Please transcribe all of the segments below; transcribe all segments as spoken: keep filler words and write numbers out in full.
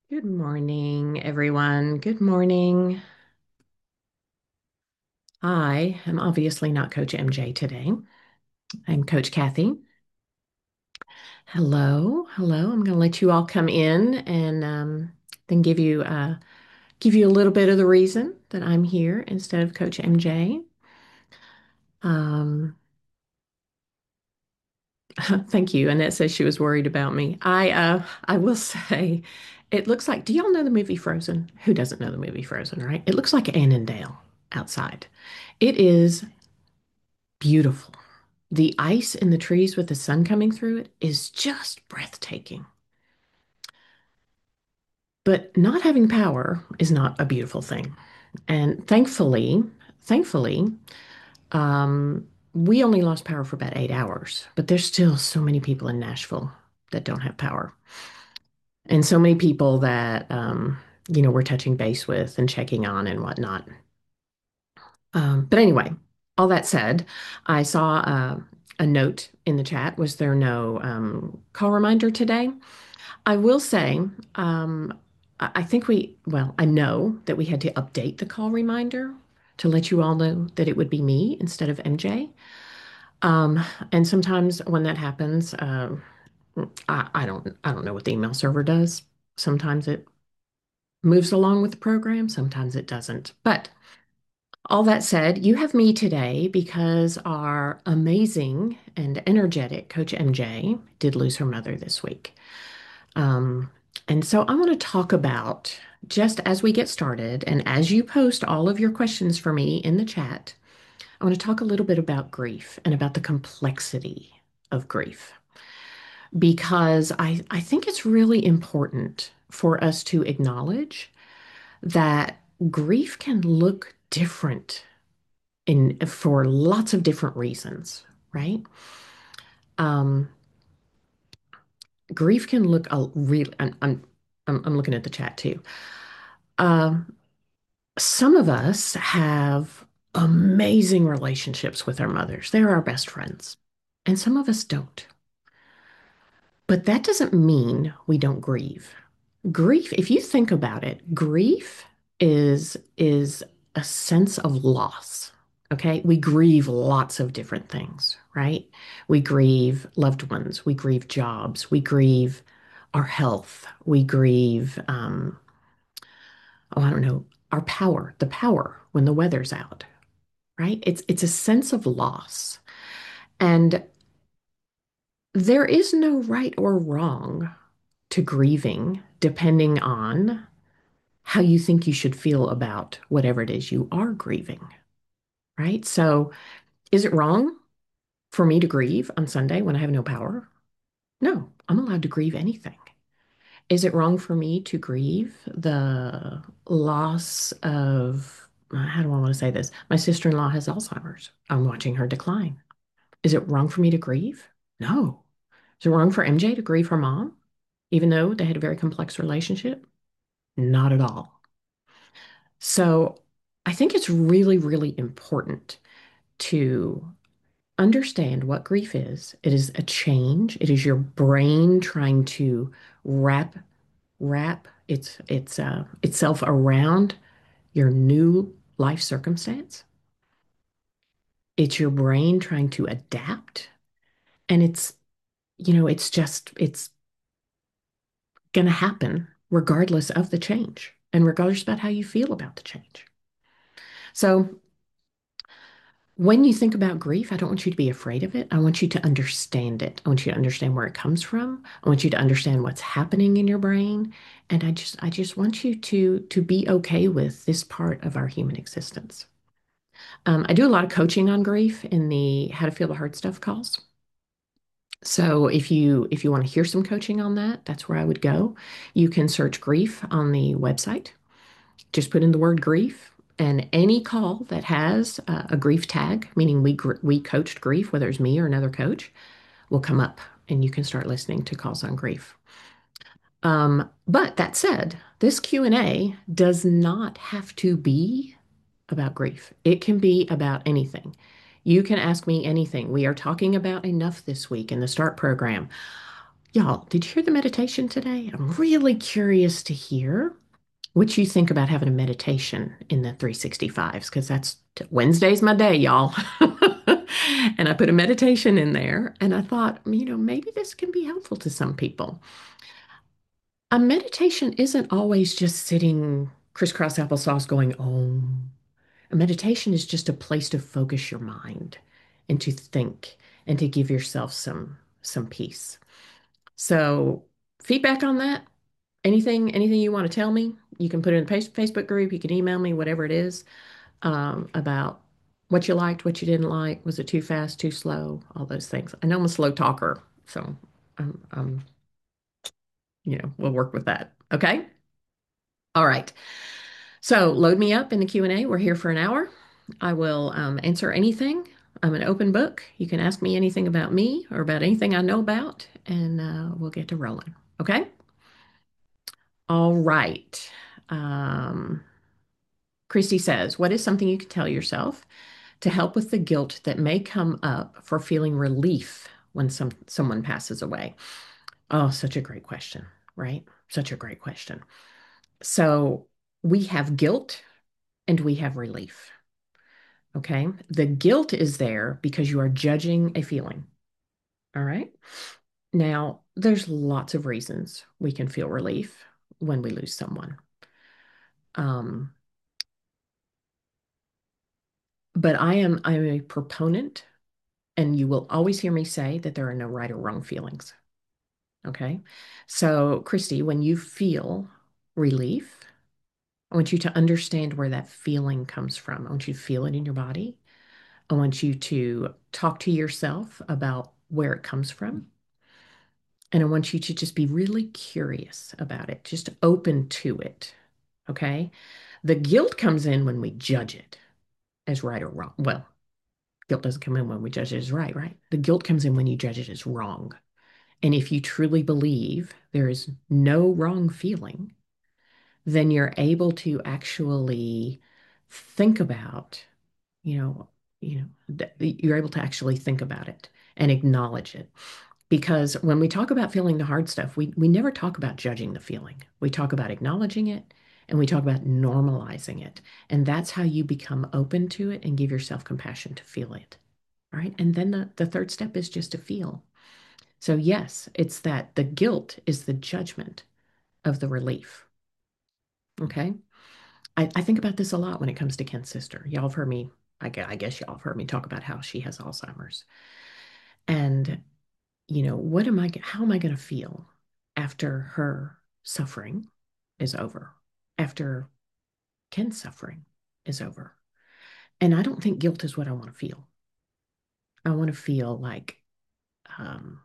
Good morning, everyone. Good morning. I am obviously not Coach M J today. I'm Coach Kathy. Hello, hello. I'm going to let you all come in and um, then give you uh, give you a little bit of the reason that I'm here instead of Coach M J. Um, thank you. Annette says she was worried about me. I uh, I will say, it looks like. Do y'all know the movie Frozen? Who doesn't know the movie Frozen, right? It looks like Annandale outside. It is beautiful. The ice in the trees with the sun coming through it is just breathtaking. But not having power is not a beautiful thing. And thankfully, thankfully, um, we only lost power for about eight hours, but there's still so many people in Nashville that don't have power. And so many people that, um, you know, we're touching base with and checking on and whatnot. Um, but anyway, all that said, I saw uh, a note in the chat. Was there no um, call reminder today? I will say, um, I I think we, well, I know that we had to update the call reminder to let you all know that it would be me instead of M J. Um, and sometimes when that happens, um, I, I don't, I don't know what the email server does. Sometimes it moves along with the program, sometimes it doesn't. But all that said, you have me today because our amazing and energetic Coach M J did lose her mother this week. Um, and so I want to talk about, just as we get started, and as you post all of your questions for me in the chat, I want to talk a little bit about grief and about the complexity of grief, because I, I think it's really important for us to acknowledge that grief can look different in for lots of different reasons, right? Um, Grief can look a real. I'm, I'm I'm I'm looking at the chat too. Um, some of us have amazing relationships with our mothers. They're our best friends, and some of us don't. But that doesn't mean we don't grieve. Grief, if you think about it, grief is is a sense of loss. Okay? We grieve lots of different things, right? We grieve loved ones, we grieve jobs, we grieve our health, we grieve um, oh, I don't know, our power, the power when the weather's out, right? It's it's a sense of loss. And there is no right or wrong to grieving, depending on how you think you should feel about whatever it is you are grieving, right? So, is it wrong for me to grieve on Sunday when I have no power? No, I'm allowed to grieve anything. Is it wrong for me to grieve the loss of, uh, how do I want to say this? My sister-in-law has Alzheimer's. I'm watching her decline. Is it wrong for me to grieve? No. Is it wrong for M J to grieve her mom, even though they had a very complex relationship? Not at all. So I think it's really, really important to understand what grief is. It is a change. It is your brain trying to wrap wrap its its uh, itself around your new life circumstance. It's your brain trying to adapt, and it's you know it's just it's going to happen regardless of the change and regardless about how you feel about the change. So when you think about grief, I don't want you to be afraid of it. I want you to understand it. I want you to understand where it comes from. I want you to understand what's happening in your brain. And I just I just want you to to be okay with this part of our human existence. Um, I do a lot of coaching on grief in the How to Feel the Hard Stuff calls. So if you if you want to hear some coaching on that, that's where I would go. You can search grief on the website. Just put in the word grief, and any call that has uh, a grief tag, meaning we gr- we coached grief, whether it's me or another coach, will come up, and you can start listening to calls on grief. Um, but that said, this Q and A does not have to be about grief. It can be about anything. You can ask me anything. We are talking about enough this week in the START program. Y'all, did you hear the meditation today? I'm really curious to hear what you think about having a meditation in the three sixty-fives, because that's Wednesday's my day, y'all. And I put a meditation in there, and I thought, you know, maybe this can be helpful to some people. A meditation isn't always just sitting crisscross applesauce going, oh. A meditation is just a place to focus your mind and to think and to give yourself some some peace. So, feedback on that? Anything anything you want to tell me? You can put it in the Facebook group, you can email me, whatever it is, um, about what you liked, what you didn't like. Was it too fast, too slow? All those things. I know I'm a slow talker, so I'm, I'm you know, we'll work with that. Okay? All right. So load me up in the Q and A. We're here for an hour. I will um, answer anything. I'm an open book. You can ask me anything about me or about anything I know about, and uh, we'll get to rolling. Okay? All right. Um, Christy says, what is something you can tell yourself to help with the guilt that may come up for feeling relief when some someone passes away? Oh, such a great question, right? Such a great question. So we have guilt and we have relief. Okay. The guilt is there because you are judging a feeling. All right. Now, there's lots of reasons we can feel relief when we lose someone. Um, but I am I'm a proponent, and you will always hear me say that there are no right or wrong feelings. Okay. So, Christy, when you feel relief, I want you to understand where that feeling comes from. I want you to feel it in your body. I want you to talk to yourself about where it comes from. And I want you to just be really curious about it, just open to it. Okay. The guilt comes in when we judge it as right or wrong. Well, guilt doesn't come in when we judge it as right, right? The guilt comes in when you judge it as wrong. And if you truly believe there is no wrong feeling, then you're able to actually think about, you know, you know, you're able to actually think about it and acknowledge it. Because when we talk about feeling the hard stuff, we, we never talk about judging the feeling. We talk about acknowledging it and we talk about normalizing it. And that's how you become open to it and give yourself compassion to feel it. Right. And then the, the third step is just to feel. So, yes, it's that the guilt is the judgment of the relief. Okay. I, I think about this a lot when it comes to Ken's sister. Y'all have heard me, I guess, I guess y'all have heard me talk about how she has Alzheimer's. And you know, what am I, how am I going to feel after her suffering is over, after Ken's suffering is over? And I don't think guilt is what I want to feel. I want to feel like um,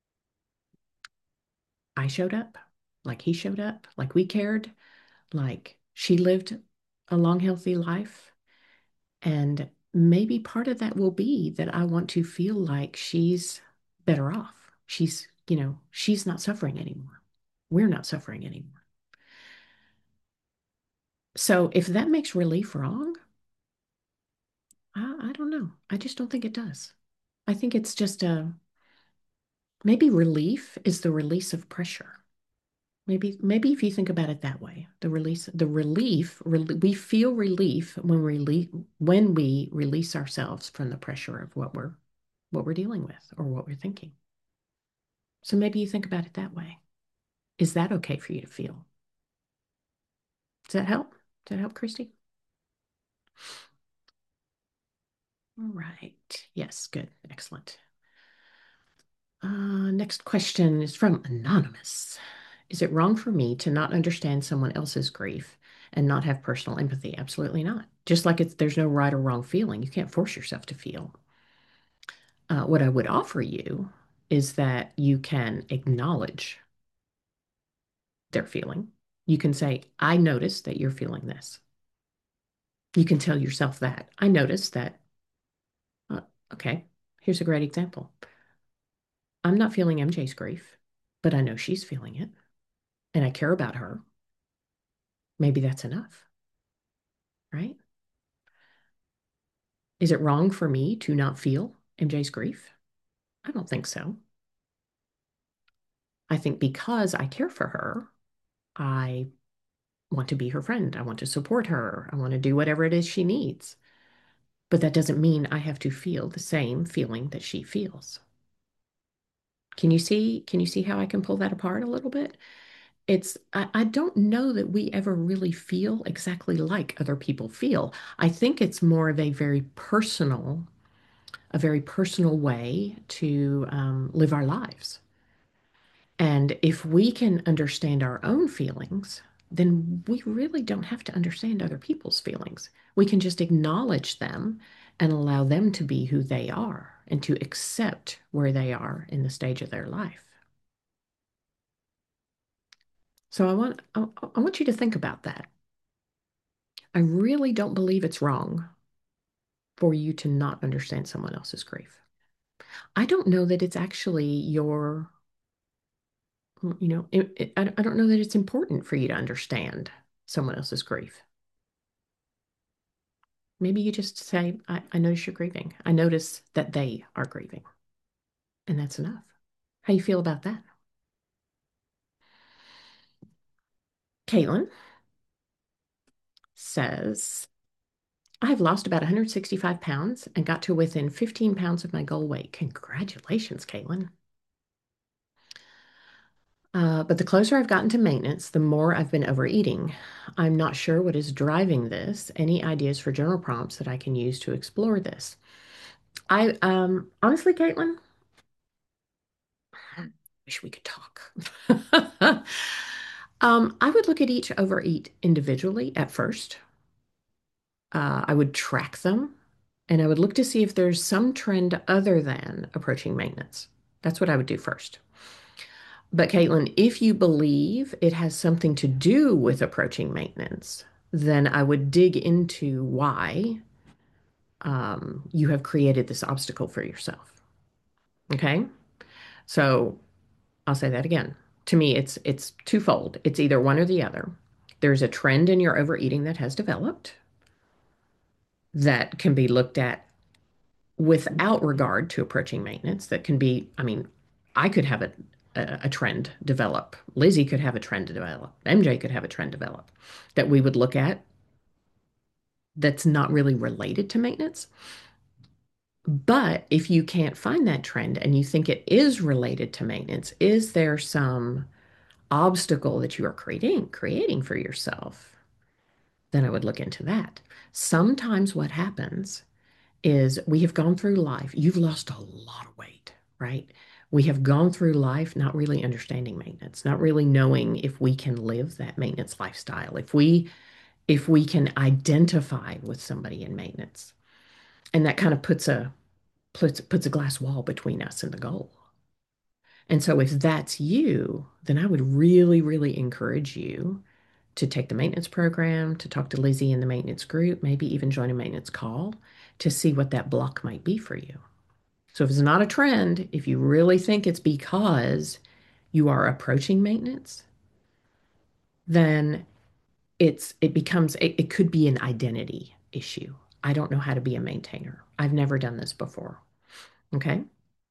I showed up, like he showed up, like we cared, like she lived a long, healthy life. And maybe part of that will be that I want to feel like she's better off. She's, you know, she's not suffering anymore. We're not suffering anymore. So if that makes relief wrong, I, I don't know. I just don't think it does. I think it's just a maybe relief is the release of pressure. Maybe maybe if you think about it that way, the release, the relief, rel we feel relief when we release when we release ourselves from the pressure of what we're what we're dealing with or what we're thinking. So maybe you think about it that way. Is that okay for you to feel? Does that help? Does that help, Christy? All right. Yes, good. Excellent. Uh, next question is from Anonymous. Is it wrong for me to not understand someone else's grief and not have personal empathy? Absolutely not. Just like it's there's no right or wrong feeling. You can't force yourself to feel. Uh, what I would offer you is that you can acknowledge their feeling. You can say, I notice that you're feeling this. You can tell yourself that. I notice that. Uh, okay, here's a great example. I'm not feeling M J's grief, but I know she's feeling it and I care about her. Maybe that's enough, right? Is it wrong for me to not feel M J's grief? I don't think so. I think because I care for her, I want to be her friend. I want to support her. I want to do whatever it is she needs. But that doesn't mean I have to feel the same feeling that she feels. Can you see, can you see how I can pull that apart a little bit? It's, I, I don't know that we ever really feel exactly like other people feel. I think it's more of a very personal, a very personal way to um, live our lives. And if we can understand our own feelings, then we really don't have to understand other people's feelings. We can just acknowledge them and allow them to be who they are and to accept where they are in the stage of their life. So I want I, I want you to think about that. I really don't believe it's wrong for you to not understand someone else's grief. I don't know that it's actually your, you know, it, it, I I don't know that it's important for you to understand someone else's grief. Maybe you just say, I, I notice you're grieving. I notice that they are grieving. And that's enough. How you feel about that? Caitlin says, I've lost about one hundred sixty-five pounds and got to within fifteen pounds of my goal weight. Congratulations, Caitlin. Uh, but the closer I've gotten to maintenance, the more I've been overeating. I'm not sure what is driving this. Any ideas for journal prompts that I can use to explore this? I um honestly, Caitlin, I wish we could talk. um, I would look at each overeat individually at first. Uh, I would track them and I would look to see if there's some trend other than approaching maintenance. That's what I would do first. But Caitlin, if you believe it has something to do with approaching maintenance, then I would dig into why um, you have created this obstacle for yourself. Okay. So I'll say that again. To me, it's it's twofold. It's either one or the other. There's a trend in your overeating that has developed that can be looked at without regard to approaching maintenance. That can be, I mean, I could have a, a, a trend develop. Lizzie could have a trend to develop. M J could have a trend develop that we would look at that's not really related to maintenance. But if you can't find that trend and you think it is related to maintenance, is there some obstacle that you are creating creating for yourself? Then I would look into that. Sometimes what happens is we have gone through life. You've lost a lot of weight, right? We have gone through life not really understanding maintenance, not really knowing if we can live that maintenance lifestyle, if we if we can identify with somebody in maintenance. And that kind of puts a puts, puts a glass wall between us and the goal. And so if that's you, then I would really, really encourage you to take the maintenance program, to talk to Lizzie in the maintenance group, maybe even join a maintenance call to see what that block might be for you. So if it's not a trend, if you really think it's because you are approaching maintenance, then it's it becomes it, it could be an identity issue. I don't know how to be a maintainer. I've never done this before. Okay.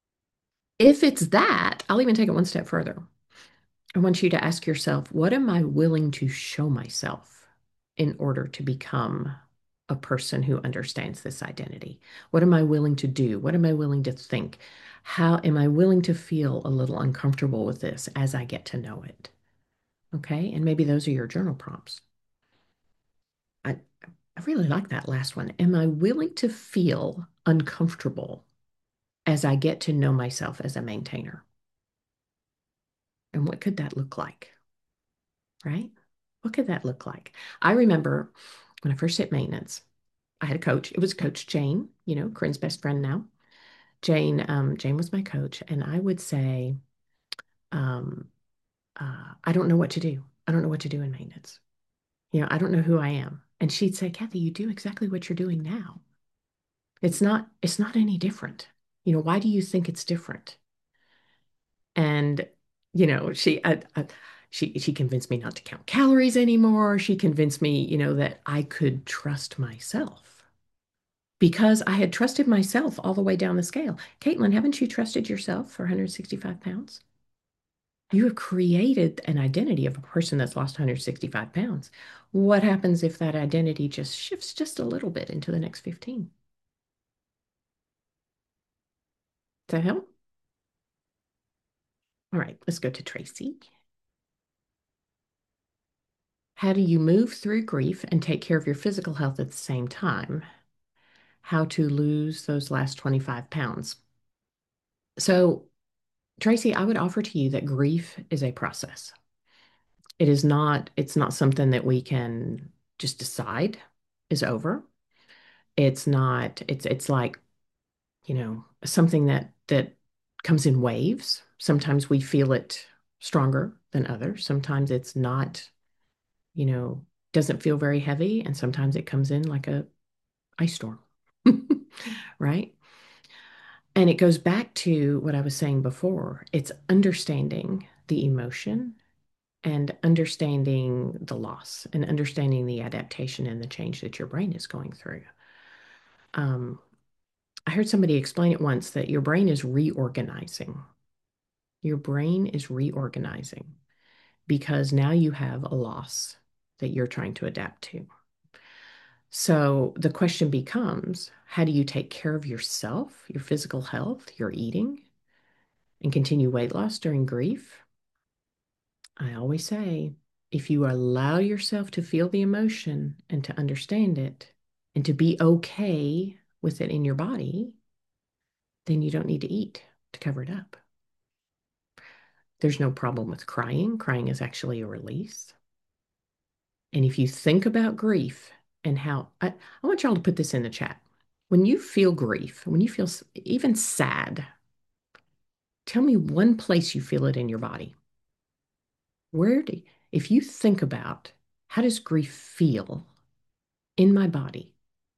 If it's that, I'll even take it one step further. I want you to ask yourself, what am I willing to show myself in order to become a person who understands this identity? What am I willing to do? What am I willing to think? How am I willing to feel a little uncomfortable with this as I get to know it? Okay. And maybe those are your journal prompts. I, I really like that last one. Am I willing to feel uncomfortable as I get to know myself as a maintainer? And what could that look like? Right? What could that look like? I remember when I first hit maintenance, I had a coach. It was Coach Jane, you know, Corinne's best friend now. Jane, um, Jane was my coach, and I would say, um, uh, I don't know what to do. I don't know what to do in maintenance. You know, I don't know who I am. And she'd say, Kathy, you do exactly what you're doing now. It's not, it's not any different. You know, why do you think it's different? And, you know, she, I, I, she, she convinced me not to count calories anymore. She convinced me, you know, that I could trust myself because I had trusted myself all the way down the scale. Caitlin, haven't you trusted yourself for one hundred sixty-five pounds? You have created an identity of a person that's lost one hundred sixty-five pounds. What happens if that identity just shifts just a little bit into the next fifteen? Does that help? All right, let's go to Tracy. How do you move through grief and take care of your physical health at the same time? How to lose those last twenty-five pounds. So, Tracy, I would offer to you that grief is a process. It is not, it's not something that we can just decide is over. It's not, it's it's like, you know, something that that comes in waves. Sometimes we feel it stronger than others. Sometimes it's not, you know, doesn't feel very heavy, and sometimes it comes in like a ice storm. Right? And it goes back to what I was saying before. It's understanding the emotion and understanding the loss and understanding the adaptation and the change that your brain is going through. Um, I heard somebody explain it once that your brain is reorganizing. Your brain is reorganizing because now you have a loss that you're trying to adapt to. So the question becomes, how do you take care of yourself, your physical health, your eating, and continue weight loss during grief? I always say, if you allow yourself to feel the emotion and to understand it and to be okay with it in your body, then you don't need to eat to cover it up. There's no problem with crying. Crying is actually a release. And if you think about grief and how, I, I want y'all to put this in the chat. When you feel grief, when you feel even sad, tell me one place you feel it in your body. Where do, if you think about how does grief feel in my body?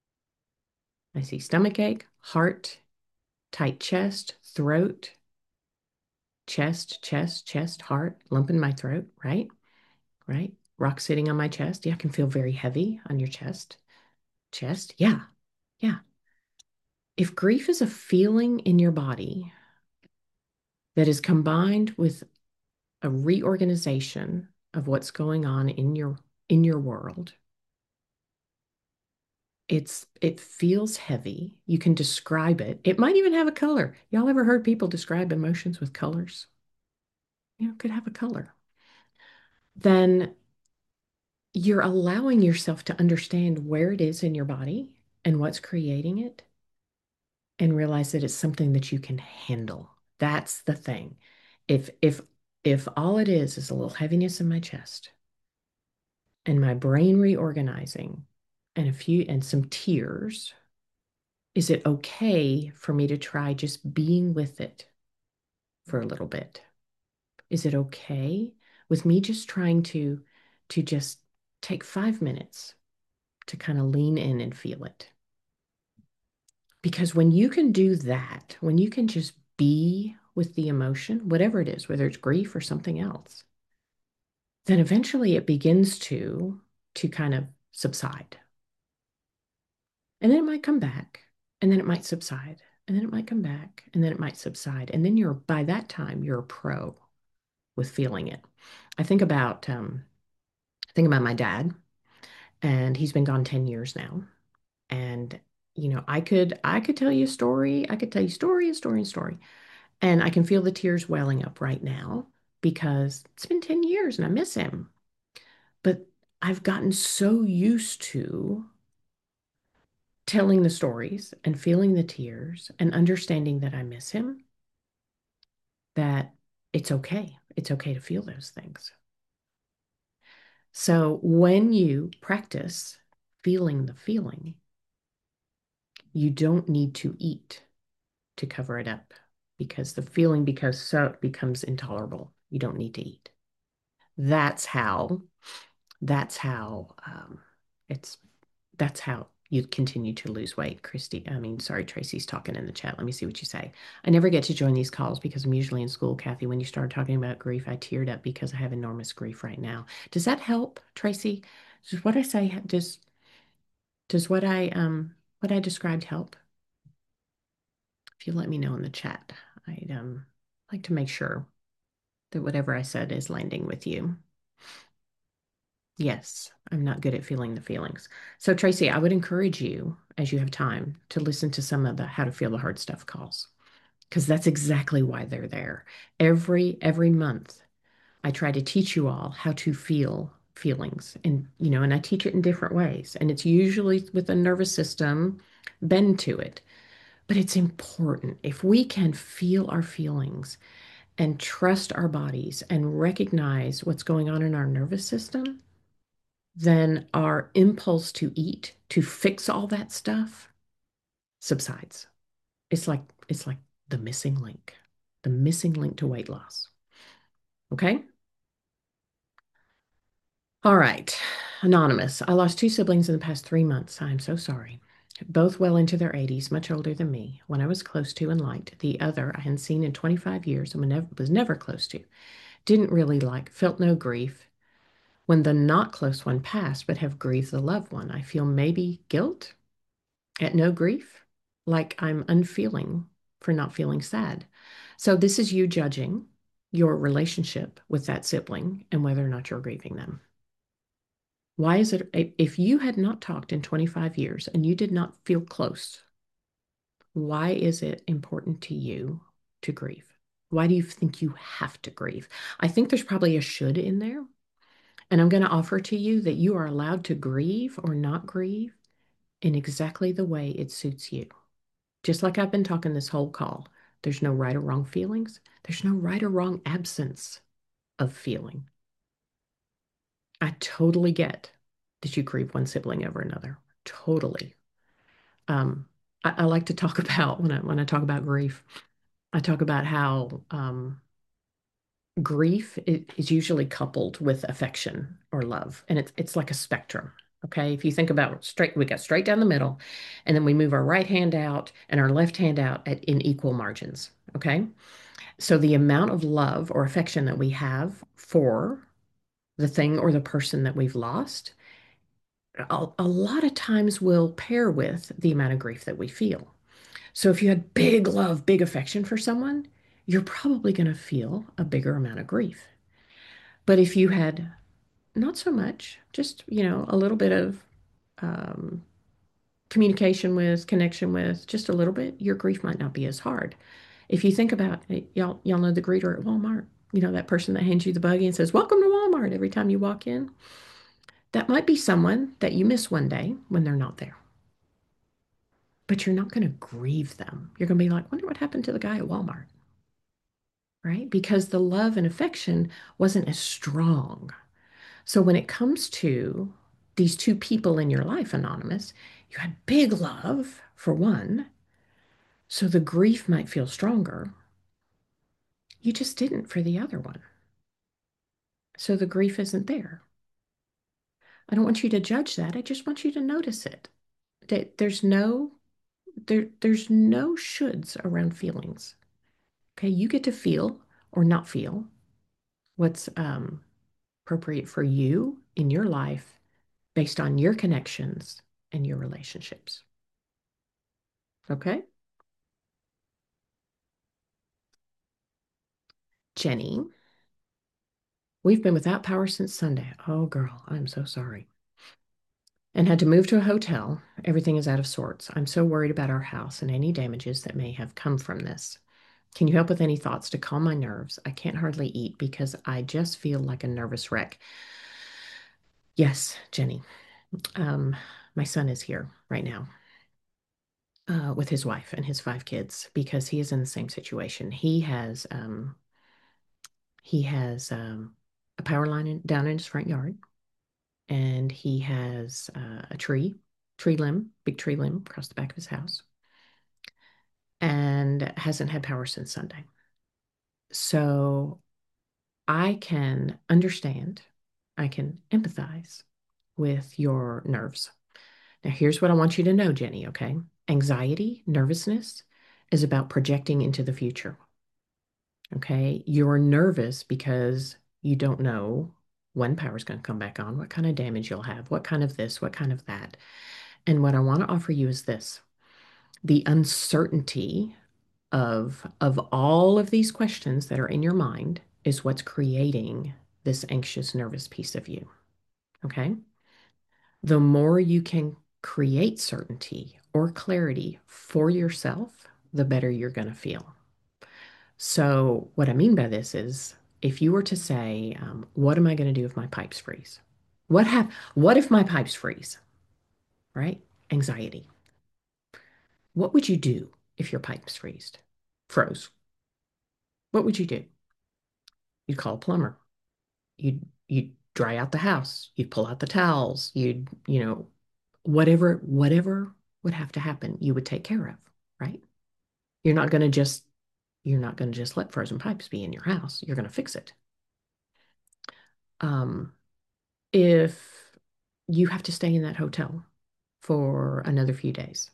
I see stomach ache, heart, tight chest, throat, chest, chest, chest, heart, lump in my throat, right? Right? Rock sitting on my chest. Yeah, I can feel very heavy on your chest. Chest. Yeah. Yeah. If grief is a feeling in your body that is combined with a reorganization of what's going on in your in your world, it's it feels heavy. You can describe it. It might even have a color. Y'all ever heard people describe emotions with colors? You know, it could have a color. Then you're allowing yourself to understand where it is in your body and what's creating it and realize that it's something that you can handle. That's the thing. If if if all it is is a little heaviness in my chest and my brain reorganizing and a few and some tears, is it okay for me to try just being with it for a little bit? Is it okay with me just trying to to just take five minutes to kind of lean in and feel it? Because when you can do that, when you can just be with the emotion, whatever it is, whether it's grief or something else, then eventually it begins to to kind of subside. And then it might come back, and then it might subside, and then it might come back, and then it might subside. And then you're by that time, you're a pro with feeling it. I think about um, I think about my dad, and he's been gone ten years now. And you know, I could I could tell you a story. I could tell you story and story and story. And I can feel the tears welling up right now because it's been ten years and I miss him. But I've gotten so used to telling the stories and feeling the tears and understanding that I miss him that it's okay. It's okay to feel those things. So when you practice feeling the feeling, you don't need to eat to cover it up because the feeling because so becomes intolerable. You don't need to eat. That's how that's how um, it's that's how you continue to lose weight. Christy, I mean, sorry, Tracy's talking in the chat. Let me see what you say. I never get to join these calls because I'm usually in school. Kathy, when you started talking about grief, I teared up because I have enormous grief right now. Does that help, Tracy? Does what I say does does what I um what I described help? If you let me know in the chat, I'd um like to make sure. that whatever I said is landing with you. Yes, I'm not good at feeling the feelings. So, Tracy, I would encourage you, as you have time, to listen to some of the How to Feel the Hard Stuff calls, because that's exactly why they're there. Every every month, I try to teach you all how to feel feelings, and you know, and I teach it in different ways, and it's usually with a nervous system bend to it. But it's important if we can feel our feelings and trust our bodies and recognize what's going on in our nervous system, then our impulse to eat, to fix all that stuff, subsides. It's like it's like the missing link, the missing link to weight loss. Okay? All right. Anonymous. I lost two siblings in the past three months. I am so sorry. Both well into their eighties, much older than me. One I was close to and liked. The other I hadn't seen in twenty-five years and nev- was never close to. Didn't really like, felt no grief. When the not close one passed, but have grieved the loved one, I feel maybe guilt at no grief, like I'm unfeeling for not feeling sad. So this is you judging your relationship with that sibling and whether or not you're grieving them. Why is it, if you had not talked in twenty-five years and you did not feel close, why is it important to you to grieve? Why do you think you have to grieve? I think there's probably a should in there. And I'm going to offer to you that you are allowed to grieve or not grieve in exactly the way it suits you. Just like I've been talking this whole call, there's no right or wrong feelings. There's no right or wrong absence of feeling. I totally get that you grieve one sibling over another. Totally. Um, I, I like to talk about when I when I talk about grief, I talk about how um, grief i- is usually coupled with affection or love, and it's it's like a spectrum. Okay, if you think about straight, we got straight down the middle, and then we move our right hand out and our left hand out at in equal margins. Okay, so the amount of love or affection that we have for the thing or the person that we've lost, a, a lot of times will pair with the amount of grief that we feel. So if you had big love, big affection for someone, you're probably going to feel a bigger amount of grief. But if you had not so much, just, you know, a little bit of um, communication with, connection with, just a little bit, your grief might not be as hard. If you think about it, y'all, y'all know the greeter at Walmart, you know, that person that hands you the buggy and says, "Welcome to Walmart," every time you walk in. That might be someone that you miss one day when they're not there. But you're not going to grieve them. You're going to be like, "Wonder what happened to the guy at Walmart," right? Because the love and affection wasn't as strong. So when it comes to these two people in your life, Anonymous, you had big love for one, so the grief might feel stronger. You just didn't for the other one. So the grief isn't there. I don't want you to judge that. I just want you to notice it. That there's no there there's no shoulds around feelings. Okay, you get to feel or not feel what's um, appropriate for you in your life based on your connections and your relationships. Okay? Jenny, we've been without power since Sunday. Oh, girl, I'm so sorry. And had to move to a hotel. Everything is out of sorts. I'm so worried about our house and any damages that may have come from this. Can you help with any thoughts to calm my nerves? I can't hardly eat because I just feel like a nervous wreck. Yes, Jenny. Um, my son is here right now uh, with his wife and his five kids because he is in the same situation. He has um, he has um, a power line in, down in his front yard, and he has uh, a tree, tree limb, big tree limb across the back of his house, and hasn't had power since Sunday. So I can understand, I can empathize with your nerves. Now, here's what I want you to know, Jenny, okay? Anxiety, nervousness is about projecting into the future, okay? You're nervous because you don't know when power's going to come back on, what kind of damage you'll have, what kind of this, what kind of that. And what I want to offer you is this: the uncertainty of of all of these questions that are in your mind is what's creating this anxious, nervous piece of you. Okay. The more you can create certainty or clarity for yourself, the better you're going to feel. So, what I mean by this is if you were to say, um, what am I going to do if my pipes freeze? What hap- what if my pipes freeze? Right? Anxiety. What would you do if your pipes freeze? Froze. What would you do? You'd call a plumber. You'd you'd dry out the house. You'd pull out the towels. You'd, you know, whatever whatever would have to happen, you would take care of, right? You're not going to just you're not going to just let frozen pipes be in your house. You're going to fix it. Um, if you have to stay in that hotel for another few days,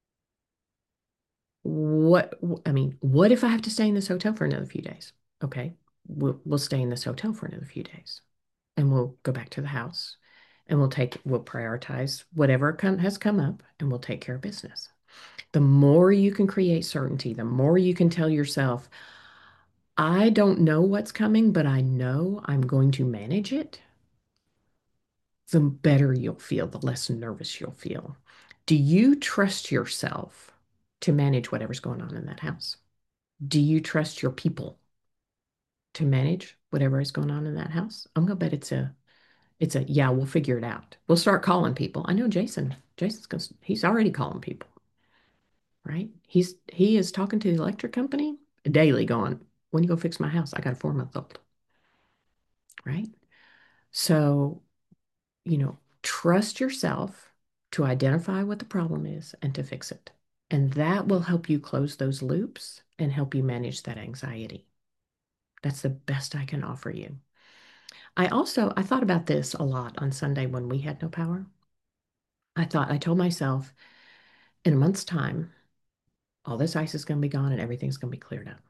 what, I mean, what if I have to stay in this hotel for another few days? Okay, we'll, we'll stay in this hotel for another few days and we'll go back to the house and we'll take, we'll prioritize whatever come, has come up and we'll take care of business. The more you can create certainty, the more you can tell yourself, I don't know what's coming, but I know I'm going to manage it, the better you'll feel, the less nervous you'll feel. Do you trust yourself to manage whatever's going on in that house? Do you trust your people to manage whatever is going on in that house? I'm gonna bet it's a it's a yeah, we'll figure it out. We'll start calling people. I know Jason. Jason's gonna, he's already calling people, right? He's he is talking to the electric company daily, going, when you go fix my house? I got a four month old, right? So you know, trust yourself to identify what the problem is and to fix it. And that will help you close those loops and help you manage that anxiety. That's the best I can offer you. I also I thought about this a lot on Sunday when we had no power. I thought I told myself in a month's time, all this ice is going to be gone and everything's going to be cleared up.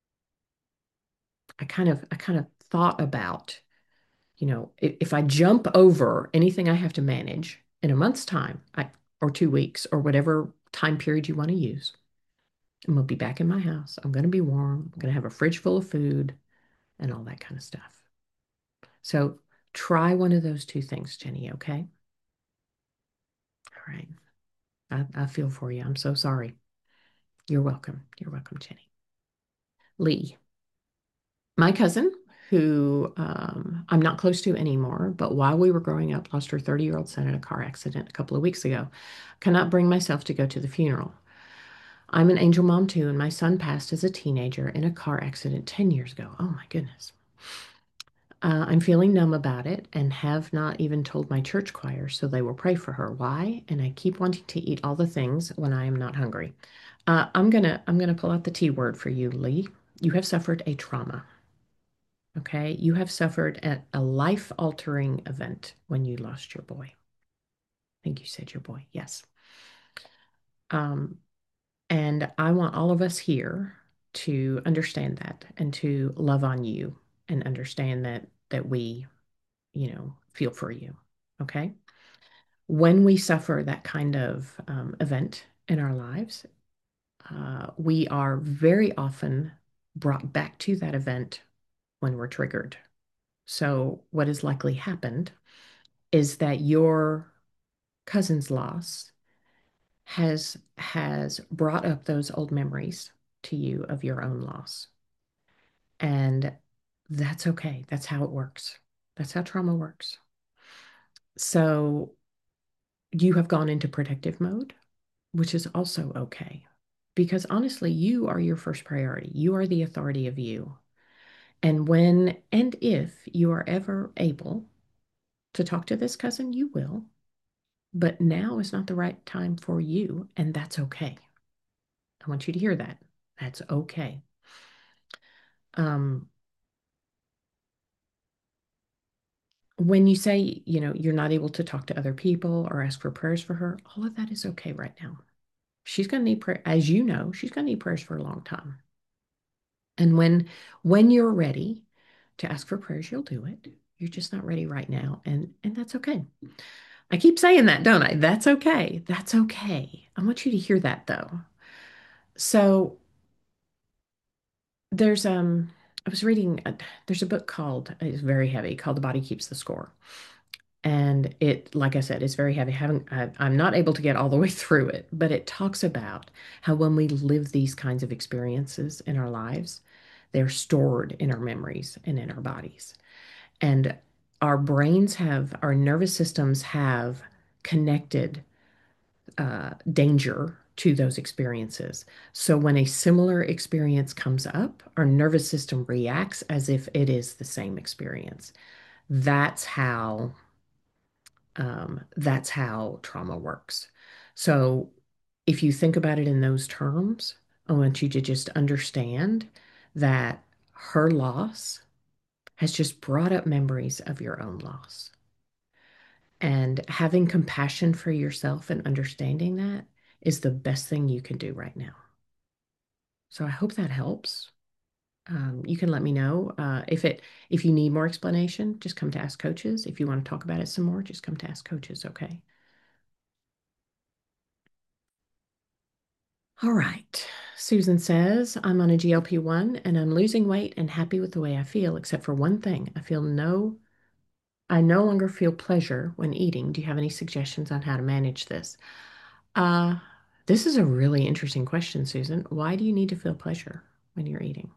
I kind of I kind of thought about, you know, if, if I jump over anything I have to manage in a month's time, I, or two weeks, or whatever time period you want to use, I'm gonna be back in my house. I'm gonna be warm. I'm gonna have a fridge full of food and all that kind of stuff. So try one of those two things, Jenny, okay? All right. I, I feel for you. I'm so sorry. You're welcome. You're welcome, Jenny. Lee, my cousin, who um, I'm not close to anymore, but while we were growing up, lost her thirty year old son in a car accident a couple of weeks ago. Cannot bring myself to go to the funeral. I'm an angel mom too, and my son passed as a teenager in a car accident ten years ago. Oh my goodness. Uh, I'm feeling numb about it and have not even told my church choir so they will pray for her. Why? And I keep wanting to eat all the things when I am not hungry. Uh, I'm gonna I'm gonna pull out the T word for you, Lee. You have suffered a trauma. Okay, you have suffered a, a life-altering event when you lost your boy. I think you said your boy. Yes. Um, and I want all of us here to understand that and to love on you and understand that that we, you know, feel for you. Okay. When we suffer that kind of um, event in our lives, uh, we are very often brought back to that event when we're triggered. So, what has likely happened is that your cousin's loss has has brought up those old memories to you of your own loss. And that's okay. That's how it works. That's how trauma works. So you have gone into protective mode, which is also okay. Because honestly, you are your first priority. You are the authority of you. And when and if you are ever able to talk to this cousin, you will. But now is not the right time for you, and that's okay. I want you to hear that. That's okay. Um, when you say, you know, you're not able to talk to other people or ask for prayers for her, all of that is okay right now. She's going to need prayer, as you know, she's going to need prayers for a long time. And when when you're ready to ask for prayers, you'll do it. You're just not ready right now, and and that's okay. I keep saying that, don't I? That's okay. That's okay. I want you to hear that though. So there's um I was reading, a, there's a book called, it's very heavy, called The Body Keeps the Score. And it, like I said, it's very heavy. Having, I, I'm not able to get all the way through it, but it talks about how when we live these kinds of experiences in our lives, they're stored in our memories and in our bodies. And our brains have, our nervous systems have connected uh, danger to those experiences. So when a similar experience comes up, our nervous system reacts as if it is the same experience. That's how um, that's how trauma works. So if you think about it in those terms, I want you to just understand that her loss has just brought up memories of your own loss. And having compassion for yourself and understanding that is the best thing you can do right now. So I hope that helps. Um, you can let me know uh, if it if you need more explanation, just come to Ask Coaches. If you want to talk about it some more, just come to Ask Coaches, okay? All right. Susan says, I'm on a G L P one and I'm losing weight and happy with the way I feel, except for one thing. I feel no, I no longer feel pleasure when eating. Do you have any suggestions on how to manage this? Uh, this is a really interesting question, Susan. Why do you need to feel pleasure when you're eating?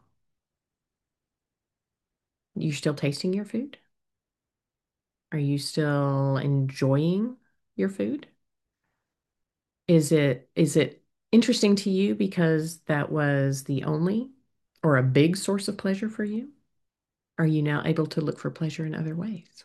You're still tasting your food? Are you still enjoying your food? Is it is it interesting to you because that was the only or a big source of pleasure for you? Are you now able to look for pleasure in other ways?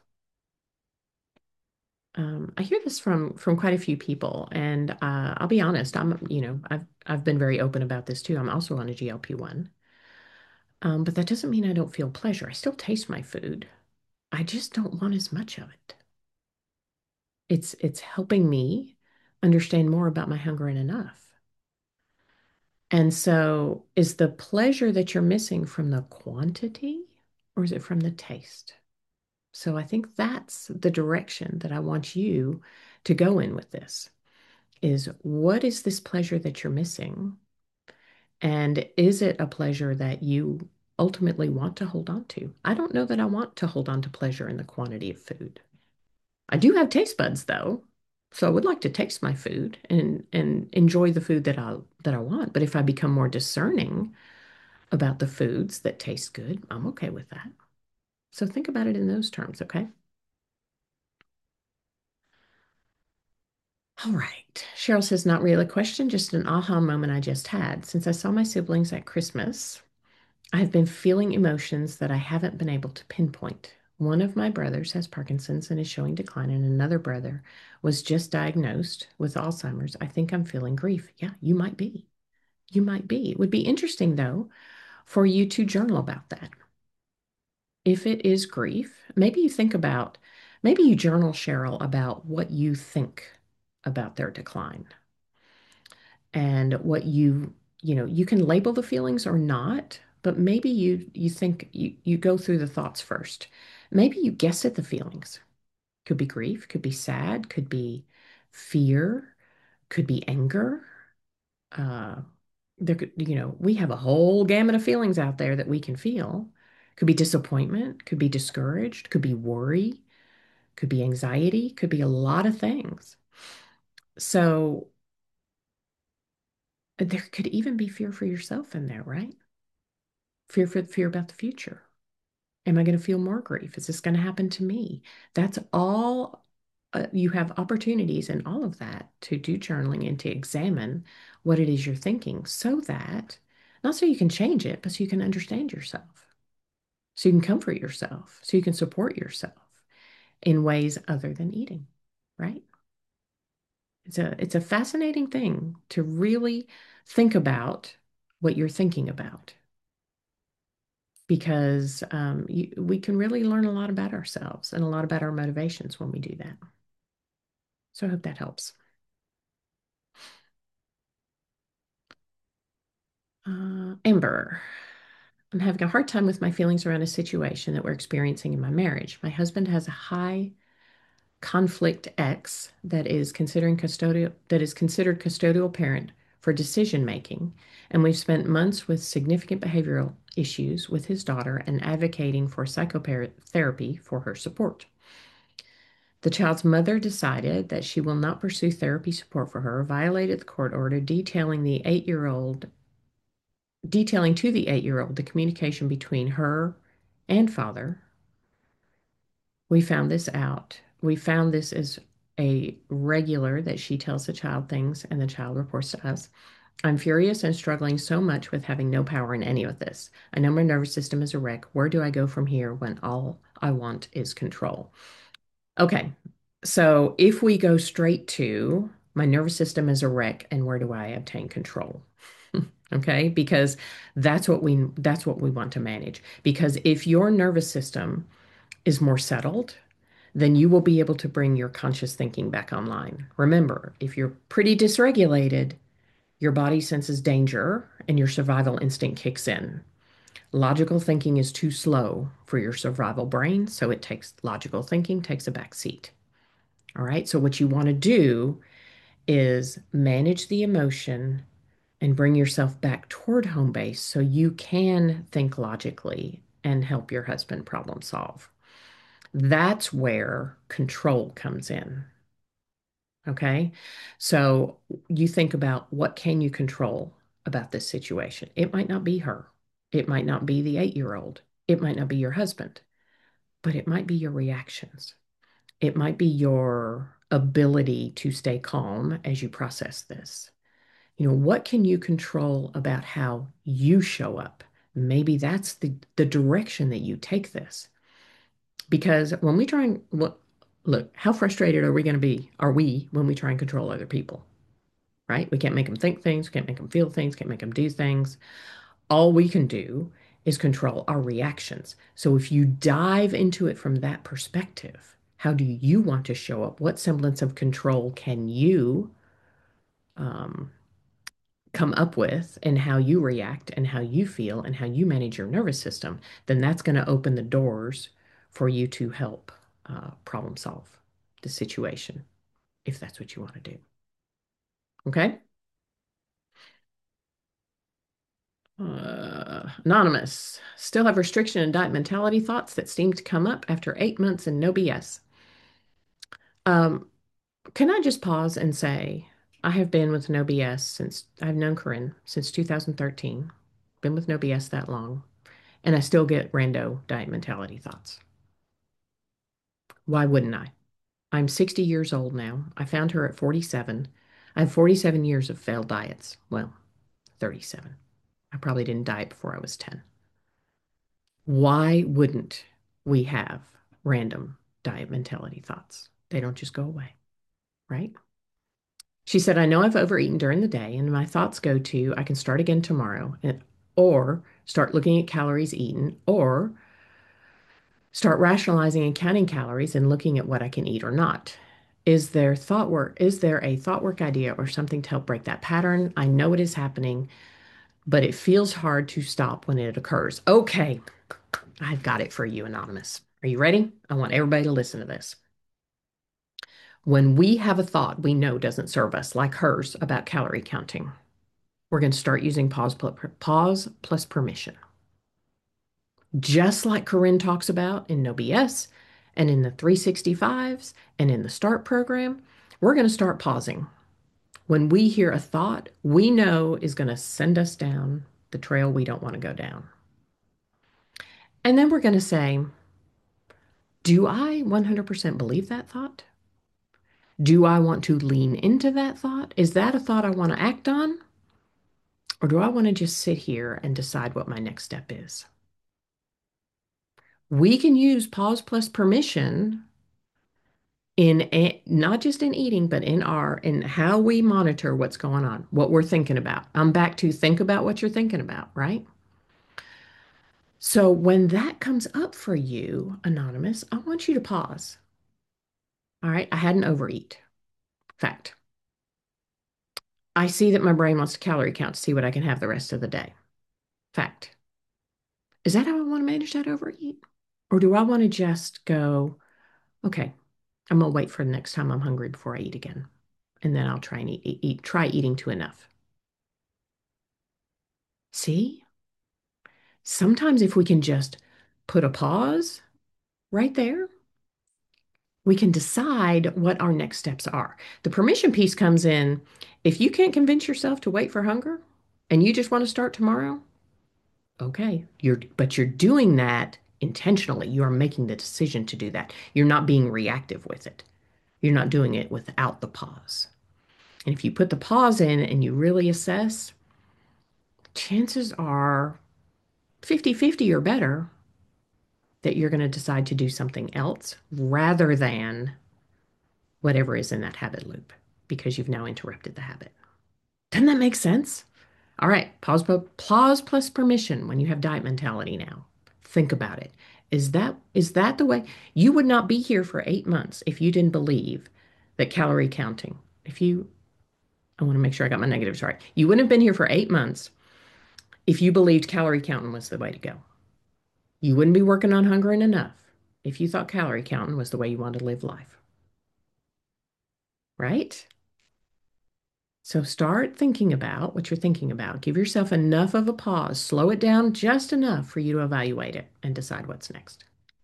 Um, I hear this from from quite a few people, and uh, I'll be honest. I'm, you know, I've I've been very open about this too. I'm also on a G L P one, um, but that doesn't mean I don't feel pleasure. I still taste my food. I just don't want as much of it. It's it's helping me understand more about my hunger and enough. And so, is the pleasure that you're missing from the quantity, or is it from the taste? So I think that's the direction that I want you to go in with this is what is this pleasure that you're missing? And is it a pleasure that you ultimately want to hold on to? I don't know that I want to hold on to pleasure in the quantity of food. I do have taste buds though. So I would like to taste my food and and enjoy the food that I that I want. But if I become more discerning about the foods that taste good, I'm okay with that. So think about it in those terms, okay? All right. Cheryl says, not really a question, just an aha moment I just had. Since I saw my siblings at Christmas, I have been feeling emotions that I haven't been able to pinpoint. One of my brothers has Parkinson's and is showing decline, and another brother was just diagnosed with Alzheimer's. I think I'm feeling grief. Yeah, you might be. You might be. It would be interesting, though, for you to journal about that. If it is grief, maybe you think about, maybe you journal, Cheryl, about what you think about their decline and what you, you know, you can label the feelings or not, but maybe you you think you you go through the thoughts first. Maybe you guess at the feelings. Could be grief, could be sad, could be fear, could be anger. Uh, there could, you know, we have a whole gamut of feelings out there that we can feel. Could be disappointment, could be discouraged, could be worry, could be anxiety, could be a lot of things. So there could even be fear for yourself in there, right? Fear for fear about the future. Am I going to feel more grief? Is this going to happen to me? That's all. Uh, you have opportunities in all of that to do journaling and to examine what it is you're thinking so that, not so you can change it, but so you can understand yourself, so you can comfort yourself, so you can support yourself in ways other than eating, right? It's a it's a fascinating thing to really think about what you're thinking about because um, you, we can really learn a lot about ourselves and a lot about our motivations when we do that. So I hope that helps. Uh, Amber, I'm having a hard time with my feelings around a situation that we're experiencing in my marriage. My husband has a high conflict ex that is considering custodial that is considered custodial parent for decision making, and we've spent months with significant behavioral issues with his daughter and advocating for psychotherapy for her support. The child's mother decided that she will not pursue therapy support for her, violated the court order detailing the eight-year-old, detailing to the eight-year-old the communication between her and father. We found this out. We found this as a regular that she tells the child things and the child reports to us. I'm furious and struggling so much with having no power in any of this. I know my nervous system is a wreck. Where do I go from here when all I want is control? Okay, so if we go straight to my nervous system is a wreck and where do I obtain control? Okay, because that's what we that's what we want to manage. Because if your nervous system is more settled, then you will be able to bring your conscious thinking back online. Remember, if you're pretty dysregulated, your body senses danger and your survival instinct kicks in. Logical thinking is too slow for your survival brain, so it takes logical thinking takes a back seat. All right, so what you want to do is manage the emotion and bring yourself back toward home base so you can think logically and help your husband problem solve. That's where control comes in. Okay. So you think about what can you control about this situation? It might not be her. It might not be the eight-year-old. It might not be your husband, but it might be your reactions. It might be your ability to stay calm as you process this. You know, what can you control about how you show up? Maybe that's the, the direction that you take this. Because when we try and look, look, how frustrated are we going to be? Are we when we try and control other people, right? We can't make them think things, can't make them feel things, can't make them do things. All we can do is control our reactions. So if you dive into it from that perspective, how do you want to show up? What semblance of control can you um, come up with and how you react and how you feel and how you manage your nervous system? Then that's going to open the doors for you to help uh, problem solve the situation if that's what you want to do. Okay? Uh, anonymous. Still have restriction and diet mentality thoughts that seem to come up after eight months and no B S. Um, can I just pause and say, I have been with no B S since I've known Corinne since two thousand thirteen. Been with no B S that long, and I still get rando diet mentality thoughts. Why wouldn't I? I'm sixty years old now. I found her at forty-seven. I have forty-seven years of failed diets. Well, thirty-seven. I probably didn't diet before I was ten. Why wouldn't we have random diet mentality thoughts? They don't just go away, right? She said, I know I've overeaten during the day, and my thoughts go to, I can start again tomorrow, and, or start looking at calories eaten, or start rationalizing and counting calories and looking at what I can eat or not. Is there thought work? Is there a thought work idea or something to help break that pattern? I know it is happening, but it feels hard to stop when it occurs. Okay, I've got it for you, Anonymous. Are you ready? I want everybody to listen to this. When we have a thought we know doesn't serve us, like hers about calorie counting, we're going to start using pause, pause plus permission. Just like Corinne talks about in No B S and in the three sixty-fives and in the START program, we're going to start pausing. When we hear a thought we know is going to send us down the trail we don't want to go down. And then we're going to say, do I one hundred percent believe that thought? Do I want to lean into that thought? Is that a thought I want to act on? Or do I want to just sit here and decide what my next step is? We can use pause plus permission in a, not just in eating, but in our in how we monitor what's going on, what we're thinking about. I'm back to think about what you're thinking about, right? So when that comes up for you, Anonymous, I want you to pause. All right, I had an overeat. Fact. I see that my brain wants to calorie count to see what I can have the rest of the day. Fact. Is that how I want to manage that overeat? Or do I want to just go, okay, I'm gonna wait for the next time I'm hungry before I eat again. And then I'll try and eat, eat try eating to enough. See, sometimes if we can just put a pause right there, we can decide what our next steps are. The permission piece comes in if you can't convince yourself to wait for hunger and you just want to start tomorrow, okay, you're but you're doing that intentionally. You are making the decision to do that. You're not being reactive with it. You're not doing it without the pause. And if you put the pause in and you really assess, chances are fifty-fifty or better that you're going to decide to do something else rather than whatever is in that habit loop because you've now interrupted the habit. Doesn't that make sense? All right, pause, pause plus permission when you have diet mentality now. Think about it. Is that is that the way you would not be here for eight months if you didn't believe that calorie counting, if you, I want to make sure I got my negatives right. You wouldn't have been here for eight months if you believed calorie counting was the way to go. You wouldn't be working on hungering enough if you thought calorie counting was the way you wanted to live life, right? So start thinking about what you're thinking about. Give yourself enough of a pause. Slow it down just enough for you to evaluate it and decide what's next.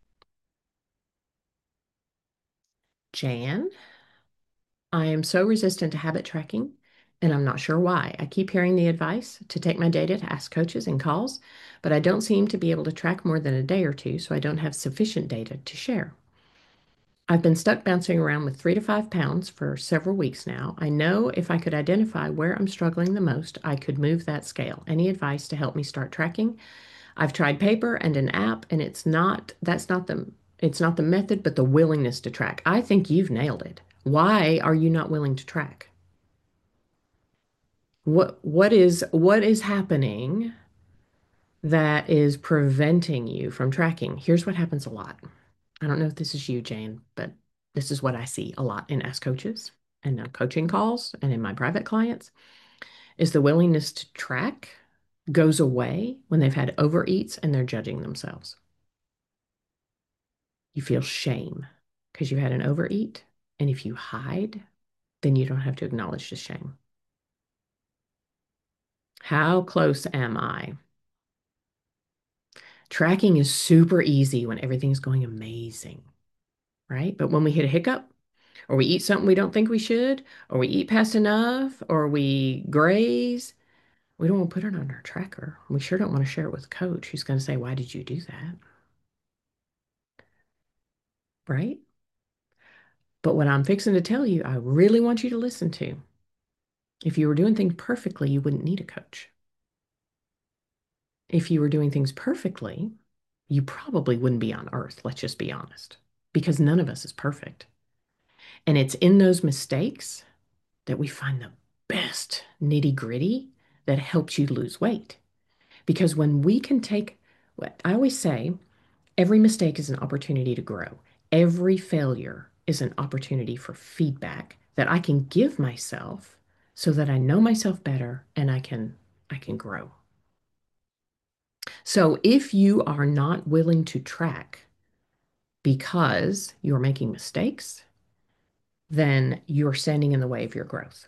Jan, I am so resistant to habit tracking, and I'm not sure why. I keep hearing the advice to take my data to ask coaches and calls, but I don't seem to be able to track more than a day or two, so I don't have sufficient data to share. I've been stuck bouncing around with three to five pounds for several weeks now. I know if I could identify where I'm struggling the most, I could move that scale. Any advice to help me start tracking? I've tried paper and an app, and it's not, that's not the, it's not the method, but the willingness to track. I think you've nailed it. Why are you not willing to track? What, what is, what is happening that is preventing you from tracking? Here's what happens a lot. I don't know if this is you, Jane, but this is what I see a lot in Ask Coaches and on coaching calls and in my private clients is the willingness to track goes away when they've had overeats and they're judging themselves. You feel shame because you had an overeat. And if you hide, then you don't have to acknowledge the shame. How close am I? Tracking is super easy when everything's going amazing, right? But when we hit a hiccup, or we eat something we don't think we should, or we eat past enough, or we graze, we don't want to put it on our tracker. We sure don't want to share it with a coach who's going to say, why did you do that? Right? But what I'm fixing to tell you, I really want you to listen to. If you were doing things perfectly, you wouldn't need a coach. If you were doing things perfectly, you probably wouldn't be on earth. Let's just be honest, because none of us is perfect. And it's in those mistakes that we find the best nitty gritty that helps you lose weight. Because when we can take, what I always say, every mistake is an opportunity to grow. Every failure is an opportunity for feedback that I can give myself so that I know myself better and I can I can grow. So if you are not willing to track because you're making mistakes, then you're standing in the way of your growth.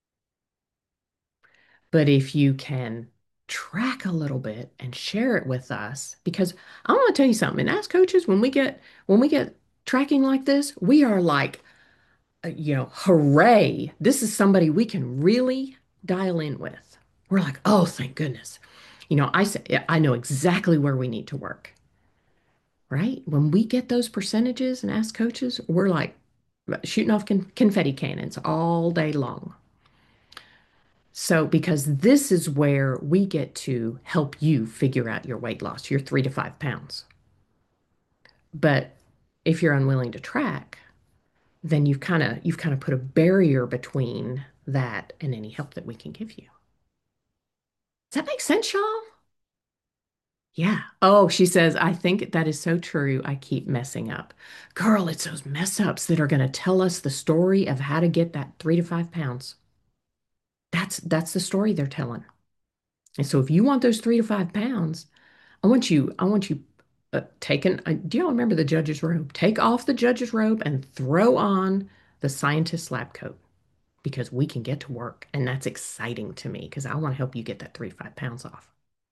But if you can track a little bit and share it with us, because I want to tell you something, and as coaches, when we get when we get tracking like this, we are like, uh, you know, hooray, this is somebody we can really dial in with. We're like, oh, thank goodness. You know, I say I know exactly where we need to work, right? When we get those percentages and ask coaches, we're like shooting off con confetti cannons all day long. So, because this is where we get to help you figure out your weight loss, your three to five pounds. But if you're unwilling to track, then you've kind of you've kind of put a barrier between that and any help that we can give you. Does that make sense, y'all? Yeah. Oh, she says, I think that is so true. I keep messing up. Girl, it's those mess ups that are going to tell us the story of how to get that three to five pounds. That's that's the story they're telling. And so if you want those three to five pounds, I want you, I want you uh, taken. Uh, do y'all remember the judge's robe? Take off the judge's robe and throw on the scientist's lab coat because we can get to work. And that's exciting to me because I want to help you get that three to five pounds off.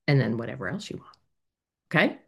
and then whatever else you want. Okay?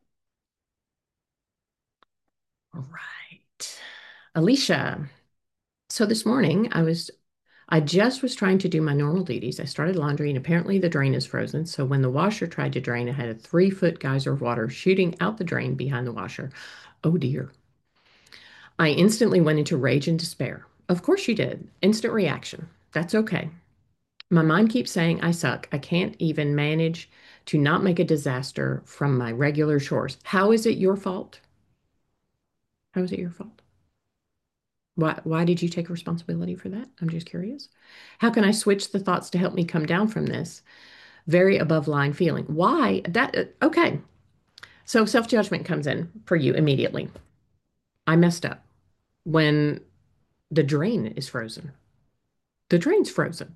All right. Alicia. So this morning I was I just was trying to do my normal duties. I started laundry and apparently the drain is frozen. So when the washer tried to drain, I had a three foot geyser of water shooting out the drain behind the washer. Oh dear. I instantly went into rage and despair. Of course you did. Instant reaction. That's okay. My mind keeps saying I suck. I can't even manage to not make a disaster from my regular chores. How is it your fault? How is it your fault? Why, why did you take responsibility for that? I'm just curious. How can I switch the thoughts to help me come down from this very above line feeling? Why? That, uh, okay. So self judgment comes in for you immediately. I messed up when the drain is frozen. The drain's frozen.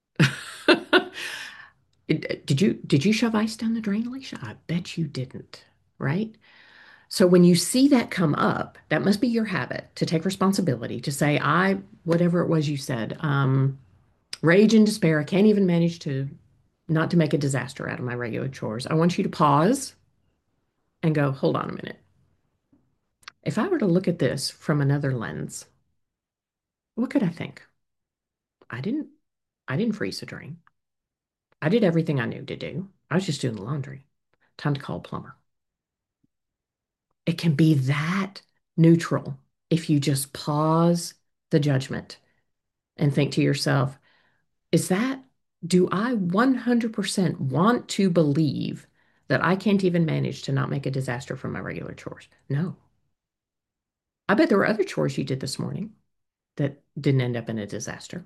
It- Did you did you shove ice down the drain, Alicia? I bet you didn't, right? So when you see that come up, that must be your habit to take responsibility, to say, I, whatever it was you said, um, rage and despair. I can't even manage to not to make a disaster out of my regular chores. I want you to pause and go, hold on a minute. If I were to look at this from another lens, what could I think? I didn't I didn't freeze the drain. I did everything I knew to do. I was just doing the laundry. Time to call a plumber. It can be that neutral if you just pause the judgment and think to yourself, is that, do I one hundred percent want to believe that I can't even manage to not make a disaster from my regular chores? No. I bet there were other chores you did this morning that didn't end up in a disaster.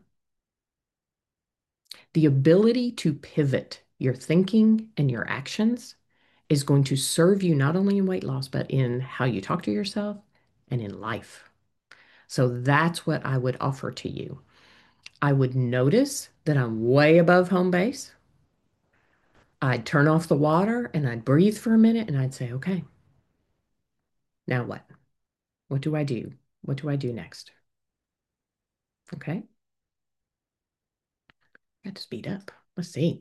The ability to pivot your thinking and your actions is going to serve you not only in weight loss, but in how you talk to yourself and in life. So that's what I would offer to you. I would notice that I'm way above home base. I'd turn off the water and I'd breathe for a minute and I'd say, okay, now what? What do I do? What do I do next? Okay, got to speed up. Let's see.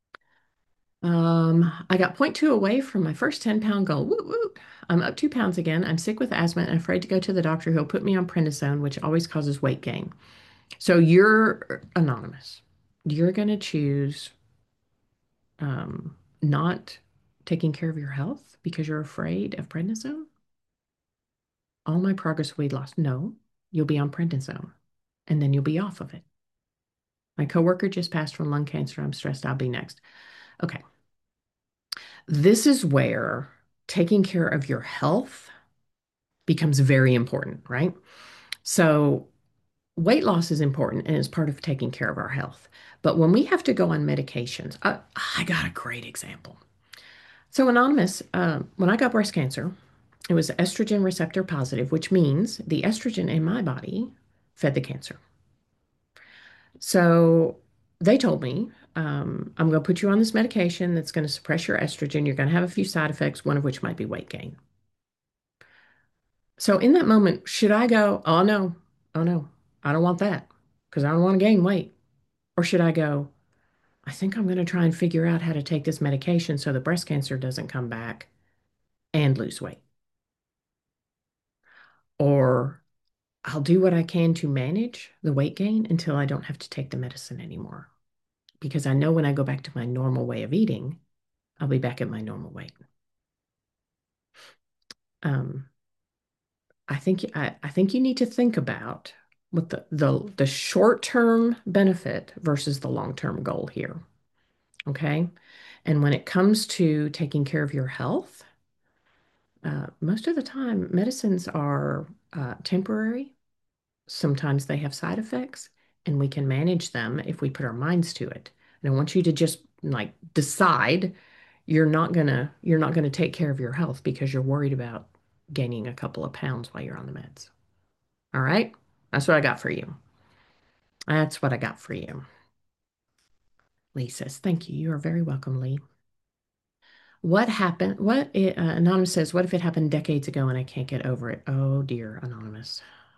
Um, I got zero point two away from my first ten pound goal. Woot woot. I'm up two pounds again. I'm sick with asthma and afraid to go to the doctor who'll put me on prednisone, which always causes weight gain. So you're anonymous. You're going to choose um, not taking care of your health because you're afraid of prednisone? All my progress weight loss. No, you'll be on prednisone and then you'll be off of it. My coworker just passed from lung cancer. I'm stressed. I'll be next. Okay. This is where taking care of your health becomes very important, right? So, weight loss is important and is part of taking care of our health. But when we have to go on medications, uh, I got a great example. So, Anonymous, uh, when I got breast cancer, it was estrogen receptor positive, which means the estrogen in my body fed the cancer. So they told me, um, I'm going to put you on this medication that's going to suppress your estrogen. You're going to have a few side effects, one of which might be weight gain. So in that moment, should I go, oh no, oh no, I don't want that because I don't want to gain weight? Or should I go, I think I'm going to try and figure out how to take this medication so the breast cancer doesn't come back and lose weight? Or I'll do what I can to manage the weight gain until I don't have to take the medicine anymore. Because I know when I go back to my normal way of eating, I'll be back at my normal weight. Um, I think I, I think you need to think about what the the, the short-term benefit versus the long-term goal here. Okay. And when it comes to taking care of your health, uh, most of the time medicines are uh, temporary. Sometimes they have side effects, and we can manage them if we put our minds to it. And I want you to just like decide you're not gonna you're not gonna take care of your health because you're worried about gaining a couple of pounds while you're on the meds. All right? That's what I got for you. That's what I got for you. Lee says, thank you. You are very welcome, Lee. What happened? What it, uh, Anonymous says, what if it happened decades ago and I can't get over it? Oh dear, Anonymous.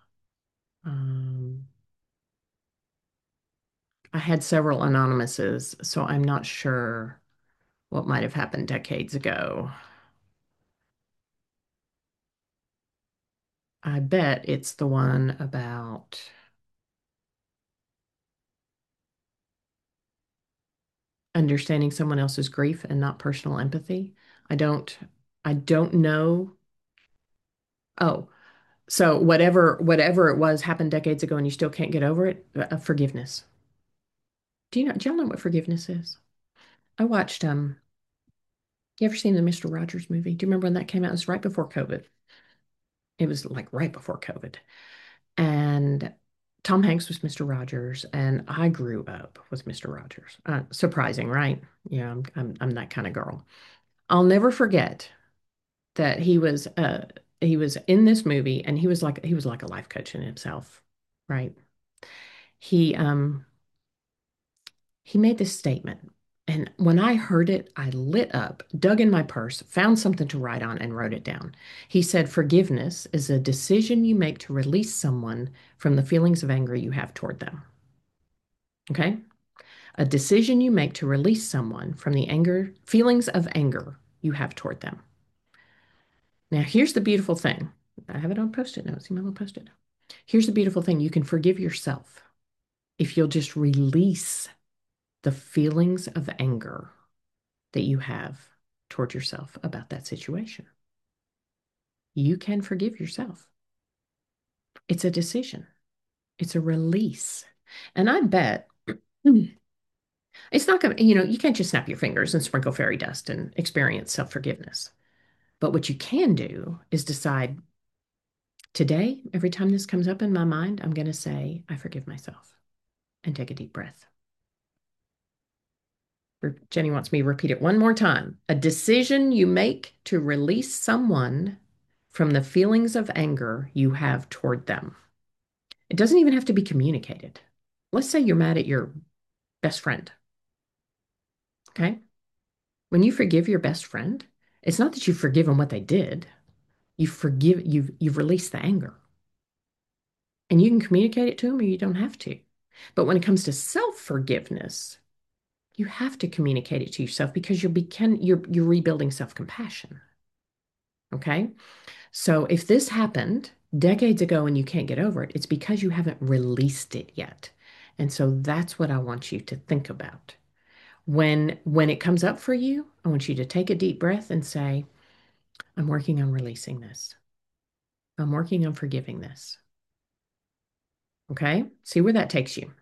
Um, I had several Anonymouses, so I'm not sure What might have happened decades ago? I bet it's the one about understanding someone else's grief and not personal empathy. I don't I don't know. Oh, so whatever whatever it was happened decades ago and you still can't get over it, uh, forgiveness. Do you know, do y'all know what forgiveness is? I watched um you ever seen the Mister Rogers movie? Do you remember when that came out? It was right before COVID. It was like right before COVID. And Tom Hanks was Mister Rogers, and I grew up with Mister Rogers. Uh, surprising, right? Yeah, I'm, I'm I'm that kind of girl. I'll never forget that he was uh he was in this movie, and he was like he was like a life coach in himself, right? He um he made this statement, and when I heard it, I lit up, dug in my purse, found something to write on, and wrote it down. He said, "Forgiveness is a decision you make to release someone from the feelings of anger you have toward them." Okay? A decision you make to release someone from the anger, feelings of anger you have toward them. Now, here's the beautiful thing. I have it on post-it notes. See my little post-it. Here's the beautiful thing. You can forgive yourself if you'll just release the feelings of anger that you have toward yourself about that situation. You can forgive yourself. It's a decision. It's a release. And I bet it's not going to, you know, you can't just snap your fingers and sprinkle fairy dust and experience self-forgiveness. But what you can do is decide today, every time this comes up in my mind, I'm going to say, I forgive myself and take a deep breath. Jenny wants me to repeat it one more time. A decision you make to release someone from the feelings of anger you have toward them. It doesn't even have to be communicated. Let's say you're mad at your best friend. Okay. When you forgive your best friend, it's not that you forgive them what they did. You forgive, you've, you've released the anger. And you can communicate it to them or you don't have to. But when it comes to self-forgiveness, you have to communicate it to yourself because you're become, you're you're rebuilding self-compassion. Okay? So if this happened decades ago and you can't get over it, it's because you haven't released it yet. And so that's what I want you to think about. When when it comes up for you, I want you to take a deep breath and say, I'm working on releasing this. I'm working on forgiving this. Okay? See where that takes you.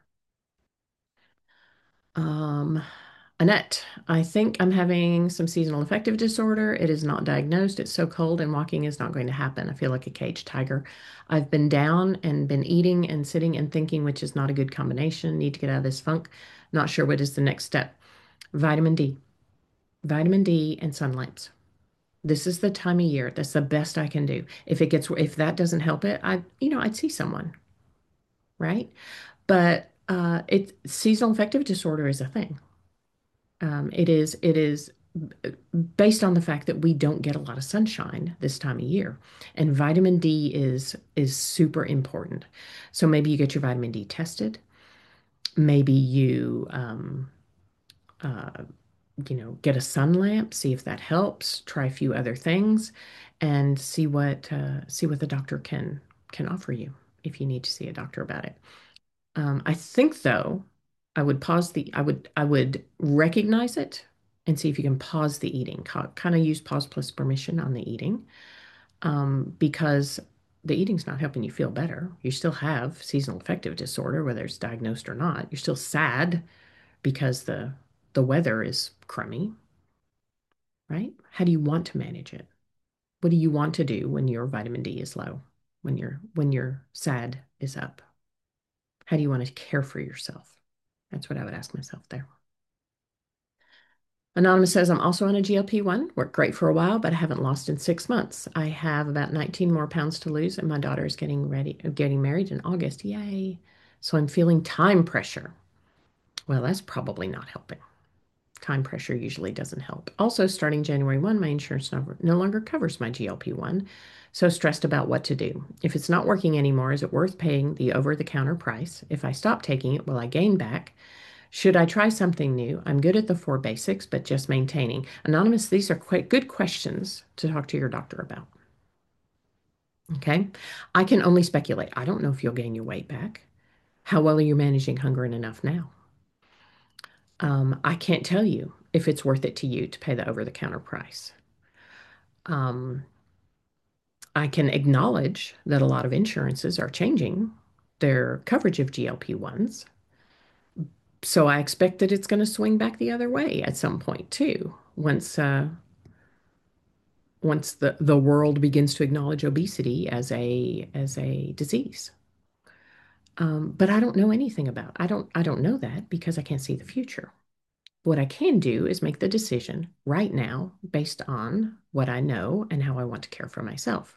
Um, Annette, I think I'm having some seasonal affective disorder. It is not diagnosed. It's so cold and walking is not going to happen. I feel like a caged tiger. I've been down and been eating and sitting and thinking, which is not a good combination. Need to get out of this funk. Not sure what is the next step. Vitamin D, vitamin D and sun lamps. This is the time of year. That's the best I can do. If it gets, if that doesn't help it, I, you know, I'd see someone, right? But uh, it seasonal affective disorder is a thing. Um, it is it is based on the fact that we don't get a lot of sunshine this time of year, and vitamin D is is super important. So maybe you get your vitamin D tested. Maybe you um, uh, you know get a sun lamp, see if that helps. Try a few other things, and see what uh, see what the doctor can can offer you if you need to see a doctor about it. Um, I think though, I would pause the, I would, I would recognize it and see if you can pause the eating. Kind of use pause plus permission on the eating, um, because the eating's not helping you feel better. You still have seasonal affective disorder, whether it's diagnosed or not. You're still sad because the the weather is crummy, right? How do you want to manage it? What do you want to do when your vitamin D is low? When your when your SAD is up? How do you want to care for yourself? That's what I would ask myself there. Anonymous says, I'm also on a G L P one. Worked great for a while, but I haven't lost in six months. I have about nineteen more pounds to lose, and my daughter is getting ready, getting married in August. Yay. So I'm feeling time pressure. Well, that's probably not helping. Time pressure usually doesn't help. Also, starting January first, my insurance no, no longer covers my G L P one. So stressed about what to do. If it's not working anymore, is it worth paying the over-the-counter price? If I stop taking it, will I gain back? Should I try something new? I'm good at the four basics, but just maintaining. Anonymous, these are quite good questions to talk to your doctor about. Okay. I can only speculate. I don't know if you'll gain your weight back. How well are you managing hunger and enough now? Um, I can't tell you if it's worth it to you to pay the over-the-counter price. Um, I can acknowledge that a lot of insurances are changing their coverage of G L P ones. So I expect that it's going to swing back the other way at some point too, once uh, once the, the world begins to acknowledge obesity as a as a disease. Um, but I don't know anything about. I don't I don't know that because I can't see the future. What I can do is make the decision right now based on what I know and how I want to care for myself.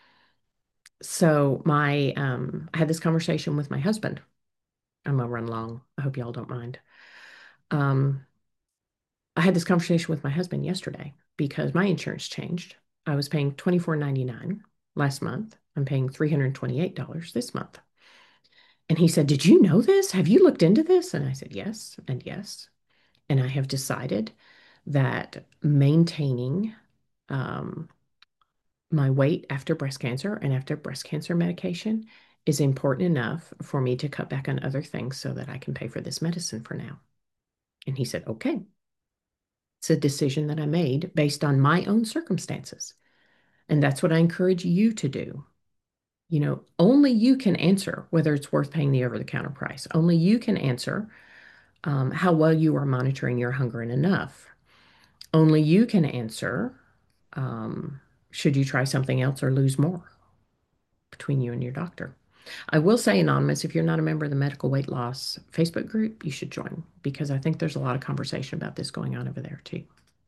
So my um, I had this conversation with my husband. I'm gonna run long. I hope y'all don't mind. Um, I had this conversation with my husband yesterday because my insurance changed. I was paying twenty-four ninety-nine last month. I'm paying three hundred twenty-eight dollars this month. And he said, "Did you know this? Have you looked into this?" And I said, "Yes, and yes." And I have decided that maintaining um, my weight after breast cancer and after breast cancer medication is important enough for me to cut back on other things so that I can pay for this medicine for now. And he said, "Okay." It's a decision that I made based on my own circumstances. And that's what I encourage you to do. You know, only you can answer whether it's worth paying the over the counter price. Only you can answer um, how well you are monitoring your hunger and enough. Only you can answer um, should you try something else or lose more between you and your doctor. I will say, Anonymous, if you're not a member of the Medical Weight Loss Facebook group, you should join because I think there's a lot of conversation about this going on over there too.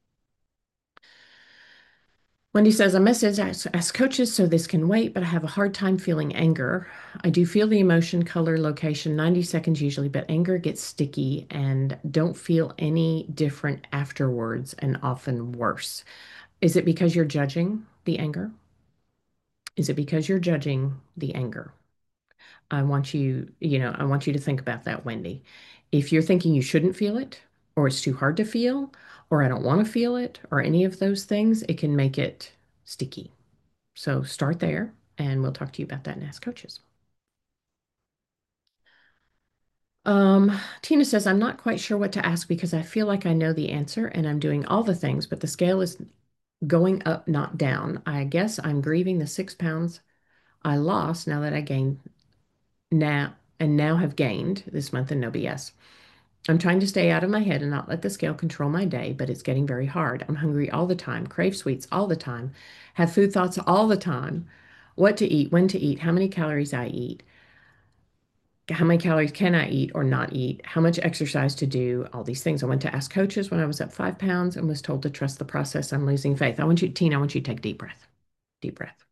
Wendy says, a message as, as coaches so this can wait, but I have a hard time feeling anger. I do feel the emotion, color, location, ninety seconds usually, but anger gets sticky and don't feel any different afterwards and often worse. Is it because you're judging the anger? Is it because you're judging the anger? I want you, you know, I want you to think about that, Wendy. If you're thinking you shouldn't feel it, or it's too hard to feel, or I don't want to feel it, or any of those things, it can make it sticky. So start there, and we'll talk to you about that in Ask Coaches. Um, Tina says, I'm not quite sure what to ask because I feel like I know the answer and I'm doing all the things, but the scale is going up, not down. I guess I'm grieving the six pounds I lost now that I gained now and now have gained this month in no B S. I'm trying to stay out of my head and not let the scale control my day, but it's getting very hard. I'm hungry all the time, crave sweets all the time, have food thoughts all the time, what to eat, when to eat, how many calories I eat, how many calories can I eat or not eat, how much exercise to do, all these things. I went to Ask Coaches when I was up five pounds and was told to trust the process. I'm losing faith. I want you, Tina, I want you to take a deep breath. Deep breath.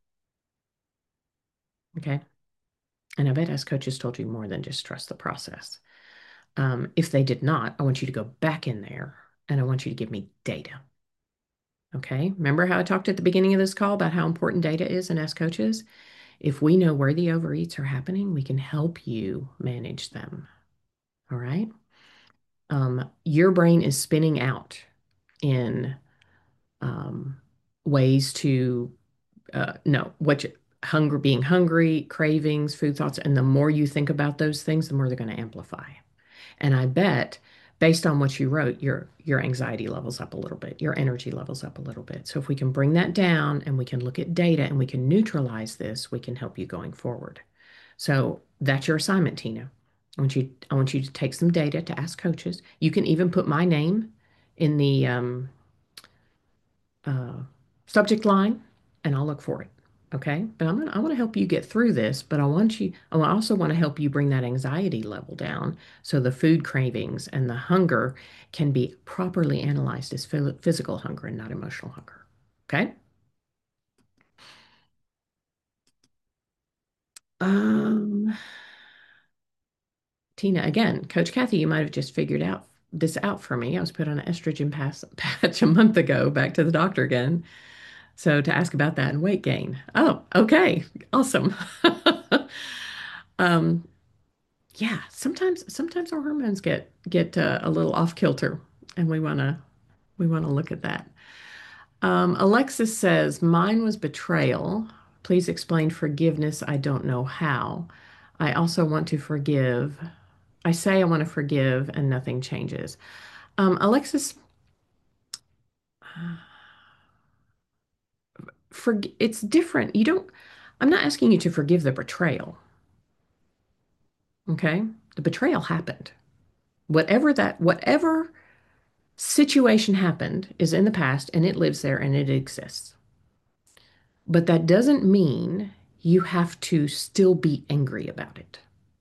Okay. And I bet Ask Coaches told you more than just trust the process. Um, if they did not, I want you to go back in there and I want you to give me data. Okay. Remember how I talked at the beginning of this call about how important data is in Ask Coaches? If we know where the overeats are happening, we can help you manage them. All right. Um, your brain is spinning out in um, ways to uh, no, what you, hunger, being hungry, cravings, food thoughts, and the more you think about those things, the more they're going to amplify. And I bet based on what you wrote, your your anxiety levels up a little bit, your energy levels up a little bit. So if we can bring that down and we can look at data and we can neutralize this, we can help you going forward. So that's your assignment, Tina. I want you I want you to take some data to Ask Coaches. You can even put my name in the um, uh, subject line, and I'll look for it. Okay, but I'm gonna I want to help you get through this, but I want you I also want to help you bring that anxiety level down so the food cravings and the hunger can be properly analyzed as physical hunger and not emotional hunger. Okay? Um, Tina, again, Coach Kathy, you might have just figured out this out for me. I was put on an estrogen pass, patch a month ago, back to the doctor again. So to ask about that and weight gain. Oh, okay. Awesome. um, Yeah, sometimes sometimes our hormones get get uh, a little off kilter, and we want to we want to look at that. Um, Alexis says, mine was betrayal. Please explain forgiveness. I don't know how. I also want to forgive. I say I want to forgive and nothing changes. Um, Alexis, for, it's different. You don't, I'm not asking you to forgive the betrayal, okay? The betrayal happened. Whatever that, whatever situation happened is in the past and it lives there and it exists. But that doesn't mean you have to still be angry about it.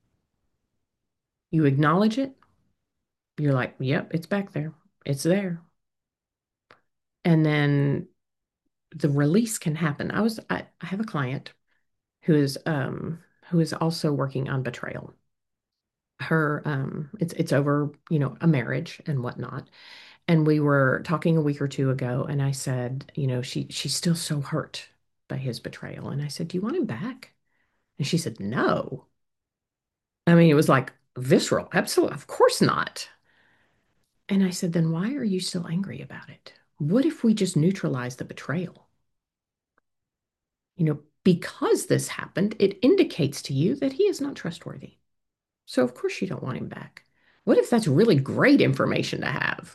You acknowledge it. You're like, yep, it's back there. It's there. And then the release can happen. I was I, I have a client who is um who is also working on betrayal. Her um it's it's over, you know, a marriage and whatnot. And we were talking a week or two ago, and I said, you know, she she's still so hurt by his betrayal. And I said, do you want him back? And she said, no. I mean, it was like visceral. Absolutely, of course not. And I said, then why are you still angry about it? What if we just neutralize the betrayal? You know, because this happened, it indicates to you that he is not trustworthy. So, of course, you don't want him back. What if that's really great information to have?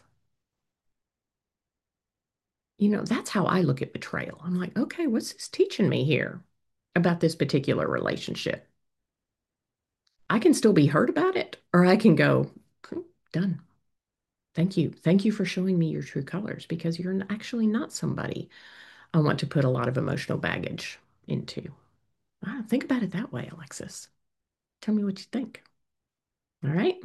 You know, that's how I look at betrayal. I'm like, okay, what's this teaching me here about this particular relationship? I can still be hurt about it, or I can go, "Hmm, done. Thank you. Thank you for showing me your true colors because you're actually not somebody I want to put a lot of emotional baggage into. Ah, think about it that way, Alexis. Tell me what you think. All right.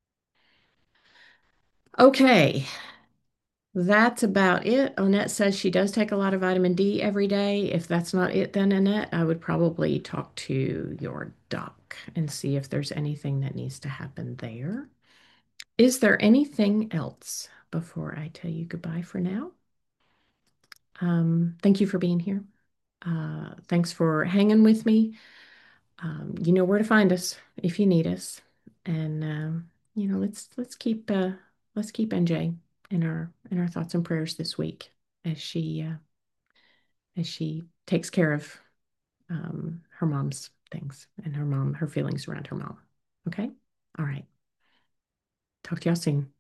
Okay. That's about it. Annette says she does take a lot of vitamin D every day. If that's not it, then Annette, I would probably talk to your doc and see if there's anything that needs to happen there. Is there anything else before I tell you goodbye for now? Um, thank you for being here. Uh, thanks for hanging with me. Um, you know where to find us if you need us. And um, you know, let's let's keep uh, let's keep N J in our in our thoughts and prayers this week as she uh, as she takes care of um, her mom's things and her mom her feelings around her mom. Okay, all right. Talk to y'all soon.